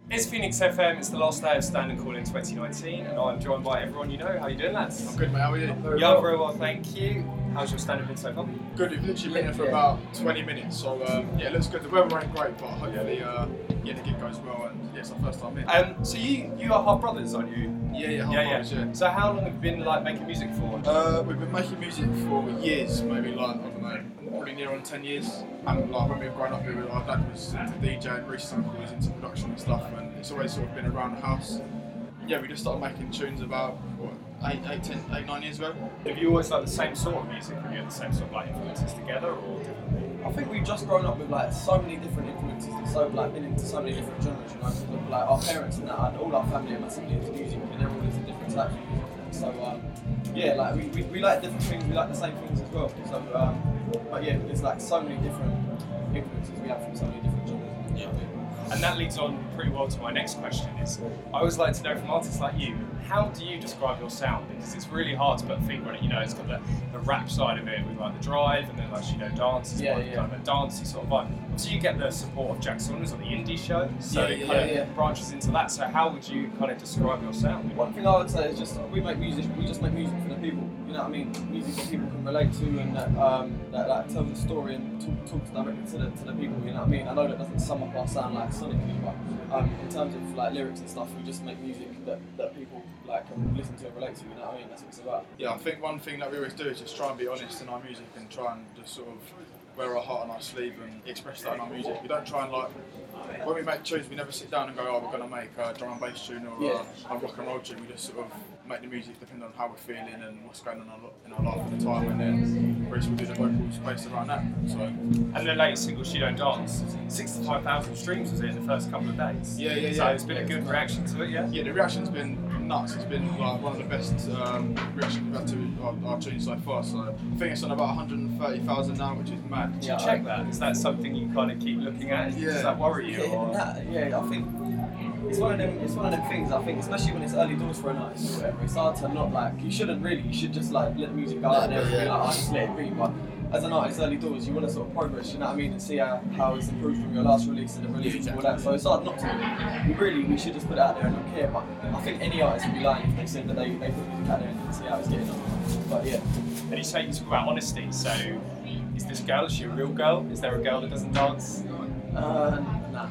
It's Phoenix FM, it's the last day of Stand and Call in 2019, and I'm joined by everyone you know. How are you doing, lads? I'm good, mate. How are you? Yeah, very well, thank you. How's your stand-up been so far? Good, we've literally been here for about 20 minutes, so yeah, it looks good. The weather ain't great, but hopefully the gig goes well, and yeah, it's our first time in. So you are half brothers, aren't you? Yeah, half brothers, yeah. So how long have you been making music for? We've been making music for years, maybe I don't know, probably near on 10 years. And when we were growing up here, our dad was into DJ, Reece's uncle was into production and stuff, and it's always sort of been around the house. Yeah, we just started making tunes about, 9 years ago. Have you always liked the same sort of music? Have you had the same sort of influences together, or differently? I think we've just grown up with so many different influences and so been into so many different genres, you know. Our parents and that, and all our family are massively into music, and they're all into different types of music. So yeah, we like different things. We like the same things as well. So but yeah, there's so many different influences we have from so many different genres. Yeah. And that leads on pretty well to my next question is, I always like to know from artists like you, how do you describe your sound? Because it's really hard to put a finger on it, you know, it's got the rap side of it with the drive and then dance is kind of a dancey sort of vibe. So you get the support of Jack Saunders on the indie show, so it kind of branches into that. So how would you kind of describe your sound? One thing I would say is just we just make music for the people, you know what I mean? Music that people can relate to and that tells a story and talks directly to the people, you know what I mean? I know that doesn't sum up our sound sonically, but in terms of lyrics and stuff, we just make music that people can listen to and relate to, you know what I mean? That's what it's about. Yeah, I think one thing that we always do is just try and be honest in our music and try and just sort of wear our heart on our sleeve and express that in our music. We don't try and when we make tunes, we never sit down and go, oh, we're going to make a drum and bass tune or a rock and roll tune. We just sort of make the music depending on how we're feeling and what's going on in our life at the time, and then Reece will do the vocals based around that. So. And the latest single, She Don't Dance, 65,000 streams was it in the first couple of days? Yeah. So it's been a good reaction to it, yeah? Yeah, the reaction's been nuts. It's been one of the best reactions we've had to our tunes so far. So I think it's on about 130,000 now, which is mad. Do you check that? Is that something you kind of keep looking at? Does that worry you? I think it's one of them things. I think especially when it's early doors for an artist or whatever, it's hard to not you shouldn't really. You should just let the music go out there and be just let it be. But as an artist, early doors, you want to sort of progress, you know what I mean, and see how it's improved from your last release and the release and all that. So it's hard not to. We should just put it out there and not care. But I think any artist would be lying if they said that they put music out there and see how it's getting on. But yeah. And you say you talk about honesty. So is this girl? Is she a real girl? Is there a girl that doesn't dance? Nah.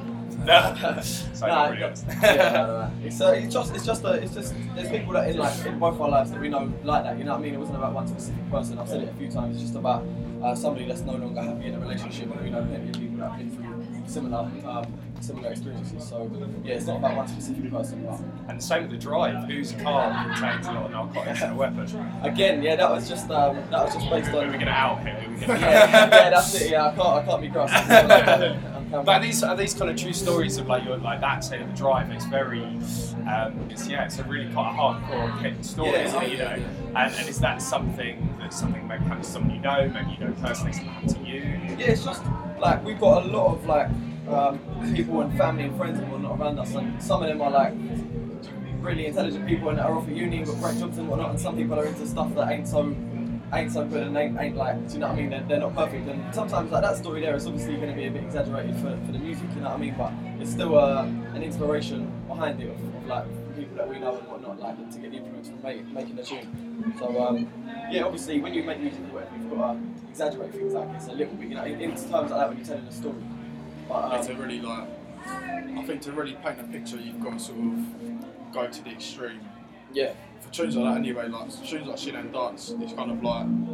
So I'm really honest. It's just there's people that in both our lives that we know like that, you know what I mean? It wasn't about one specific person. I've said it a few times. It's just about somebody that's no longer happy in a relationship, and we know plenty of people that have been through similar experiences. So yeah, it's not about one specific person. And the same with the drive. Whose car contains a lot of narcotics and a weapon? Again, yeah, that was just based on. We're gonna out him. Yeah, that's it. Yeah, I can't be crossed. But are these kind of true stories of your that say of the drive? It's very, it's a really quite a hardcore story, isn't it? You know, and is that something maybe happens to someone you know, maybe you know personally, something happened to you? Yeah, it's just we've got a lot of people and family and friends and whatnot around us, and some of them are really intelligent people and are off at uni and got great jobs and whatnot, and some people are into stuff that ain't so good and ain't do you know what I mean? They're not perfect, and sometimes that story there is obviously going to be a bit exaggerated for the music, you know what I mean? But it's still an inspiration behind it of people that we know and whatnot, to get the influence from making the tune. So yeah, obviously when you make music or whatever, you've got to exaggerate things it's a little bit, you know, in terms like that when you're telling a story. But to really I think to really paint a picture, you've got to sort of go to the extreme. Yeah. For tunes like that anyway, tunes like She Don't Dance, it's kind of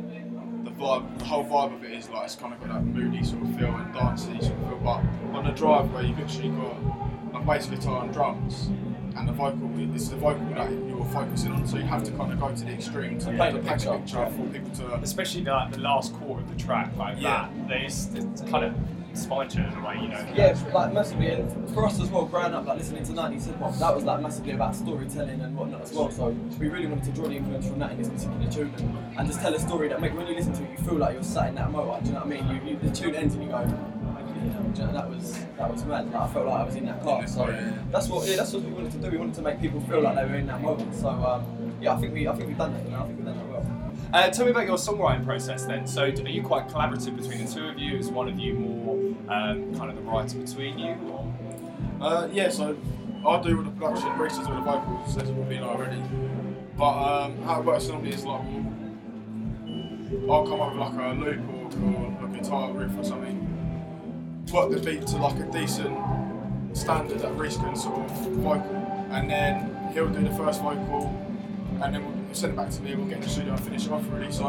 the whole vibe of it is it's kind of got that moody sort of feel and dancey sort of feel, but on the drive where you've literally got a bass guitar and drums, and the vocal, it's the vocal that you're focusing on, so you have to kind of go to the extreme to paint a picture for people to... Especially the last quarter of the track, that, it's kind of spine-chilling in a way, you know. Yeah, massively, and for us as well, growing up listening to 90s hip-hop, that was massively about storytelling and whatnot as well, so we really wanted to draw the influence from that in this particular tune and just tell a story that when you listen to it, you feel like you're sat in that motor, do you know what I mean? The tune ends and you go, that was mad. I felt like I was in that car. So that's what we wanted to do. We wanted to make people feel like they were in that moment. So I think we've done that. I think we've done that well. Tell me about your songwriting process then. So are you quite collaborative between the two of you? Is one of you more kind of the writer between you? Yeah. So I do all the production, Reese does all the vocals, as you probably know already. But how it works normally is like I'll come up with like a loop or a guitar riff or something, put the beat to like a decent standard that Reese can sort of vocal, and then he'll do the first vocal, and then we'll send it back to me, we'll get in the studio and finish it off really. So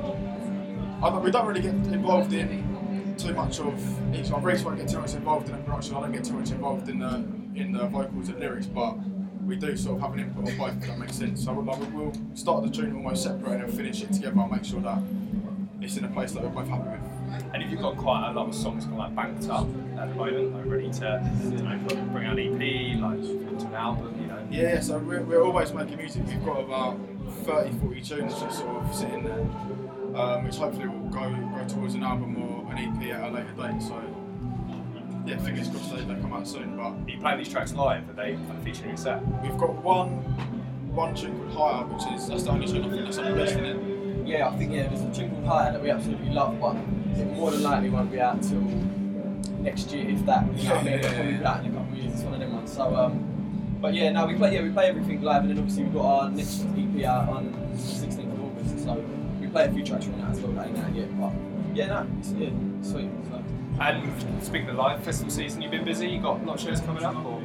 we don't really get involved in too much of each one. Reese won't get too much involved in the production, I don't get too much involved in the vocals and lyrics, but we do sort of have an input on both, if that makes sense. So we'll start the tune almost separate and then finish it together and make sure that it's in a place that we're both happy with. And if you've got quite a lot of songs kind of like banked up at the moment, like ready to, you know, bring out an EP, like into an album, you know? Yeah, so we're always making music. We've got about 30-40 tunes just sort of sitting there, which hopefully will go towards an album or an EP at a later date. So yeah, fingers crossed they come out soon. But Are you playing these tracks live? Are they kind of featuring a set? we've got one tune called Higher, that's the only tune I think that's unreleased in it. Yeah, I think there's a tune called Higher that we absolutely love, but it more than likely won't be out till next year, if that. You know what I mean? It'll probably be out in a couple of years. It's one of them ones. So, but yeah, no, we play everything live, and then obviously we've got our next EP out on the 16th of August. So we play a few tracks from that as well that ain't out yet. But yeah, no, it's sweet. So. And speaking of live, festival season, you've been busy? You got a lot of shows coming up? Or?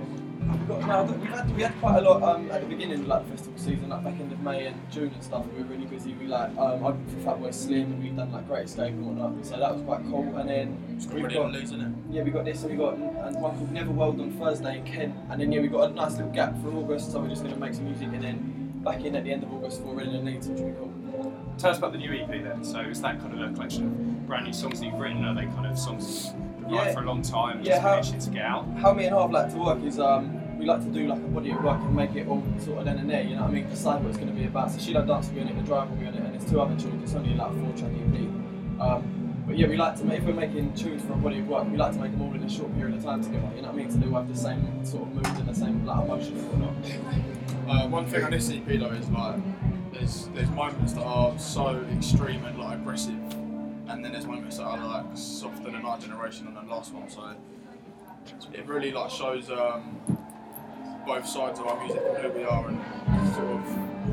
We had quite a lot at the beginning of like the festival season, like back end of May and June and stuff. We were really busy. We like I booked for Fatboy Slim, and we've done like Great Escape and whatnot. So that was quite cool. And then we got we got this, and we got one called Neverworld on Thursday in Kent. And then we got a nice little gap for August. So we're just gonna make some music and then back in at the end of August for Reading and Leeds, which will be cool. Tell us about the new EP then. So is that kind of a collection of brand new songs that you've written? Are they kind of songs you've written for a long time and just finished it to get out? How me and Harv like to work is we like to do like a body of work and make it all sort of then and there, you know what I mean? Decide what it's going to be about. So Sheila Dance will be on it, The Drive will be on it, and there's 2 other tunes. It's only like a 4-track EP. But yeah, we like to make, if we're making tunes for a body of work, we like to make them all in a short period of time together, you know what I mean? So they will have the same sort of mood and the same like emotion and whatnot. One thing on this EP though is like there's moments that are so extreme and like aggressive, and then there's moments that are like softer than our generation on the last one. So it really like shows both sides of our music and who we are, and sort of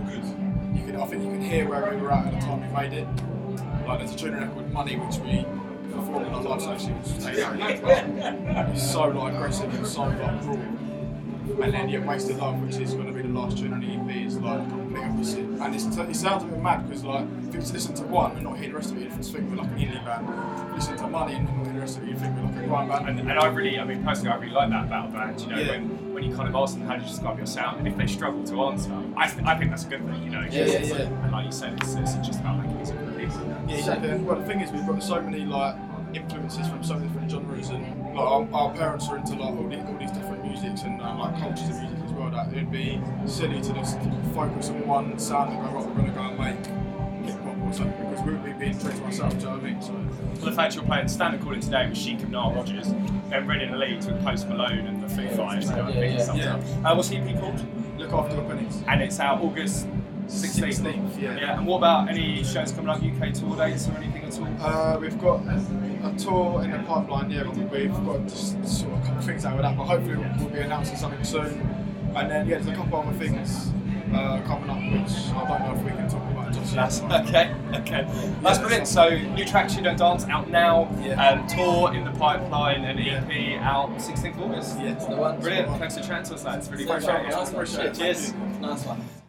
I think you can hear where we were at the time we made it. Like there's a tune record Money which we performed in our live session, which was taken out. It's so like aggressive and so like raw. And then Wasted Love, which is going to be the last tune on the EP, is like the complete opposite. And it sounds a bit mad because like if you listen to one and not hear the rest of it, you think we're like an indie band. If you listen to Money and not hear the rest of it, you think we're like a grime band. And I mean personally I really like that about a band, you know, when you kind of ask them how do you describe your sound, and if they struggle to answer, I think that's a good thing, you know. And like you said, it's just about making music for people. Yeah, exactly. And, well, the thing is, we've got so many like influences from so many different genres, and like our parents are into like all these different musics and like cultures of music as well. That it'd be silly to just focus on one sound and go, right, we're going to go and make hip hop or something, because we'd be true to ourselves. Do you know what I mean? So well, the fact you're playing standard calling today with Chic and Nile Rodgers, then Reading and Leeds with Post Malone and the Foo Fighters. What's the EP called? Look After Your Pennies. And it's out August 16th. Yeah. And what about any shows coming up, UK tour dates or anything at all? We've got a tour in the pipeline, we've got just sort of a couple of things out with that, but hopefully we'll be announcing something soon. And then there's a couple other things coming up which I don't know if we can talk about just yet. Okay. That's brilliant. So new track She Don't Dance out now, tour in the pipeline, and EP out 16th of August. Yeah, it's the one. Brilliant. Thanks for chatting to us, lads. Really appreciate it. Nice one. Cheers. Nice one.